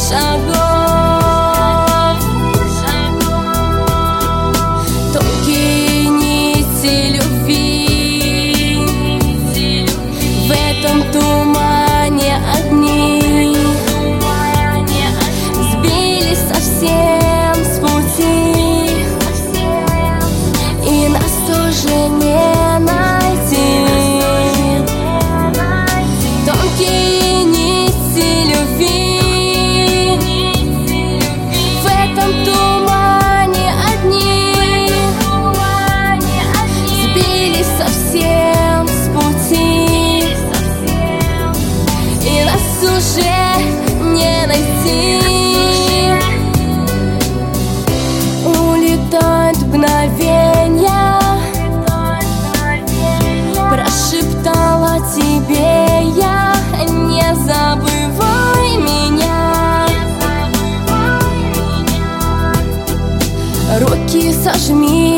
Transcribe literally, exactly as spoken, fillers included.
шагов. Тонкие нити любви, в этом тумане огни сбились совсем с пути, и нас тоже не найти. Тонкие нити любви, в этом тумане одни сбились совсем с пути, и нас уже не найти. Улетают мгновенья, прошептала тебе я: не забывай меня. Руки сожми